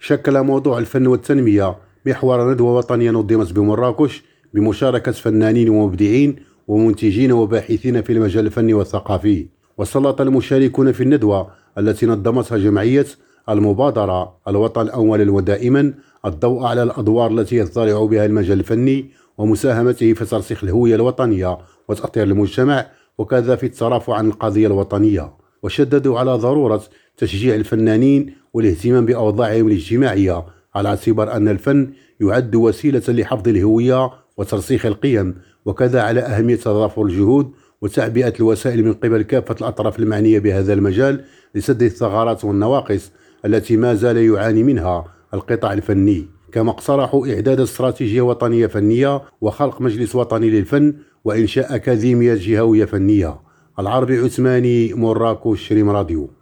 شكل موضوع الفن والتنمية محور ندوة وطنية نظمت بمراكش بمشاركة فنانين ومبدعين ومنتجين وباحثين في المجال الفني والثقافي. وسلط المشاركون في الندوة التي نظمتها جمعية المبادرة الوطن الأول ودائما الضوء على الأدوار التي يضطلع بها المجال الفني ومساهمته في ترسيخ الهوية الوطنية وتأطير المجتمع وكذا في الترافع عن القضية الوطنية. وشددوا على ضرورة تشجيع الفنانين والاهتمام بأوضاعهم الاجتماعية على اعتبار أن الفن يعد وسيلة لحفظ الهوية وترسيخ القيم، وكذا على أهمية تضافر الجهود وتعبئة الوسائل من قبل كافة الأطراف المعنية بهذا المجال لسد الثغرات والنواقص التي ما زال يعاني منها القطاع الفني. كما اقترحوا إعداد استراتيجية وطنية فنية وخلق مجلس وطني للفن وإنشاء أكاديمية جهوية فنية. العربي عثماني، مراكش، ريم راديو.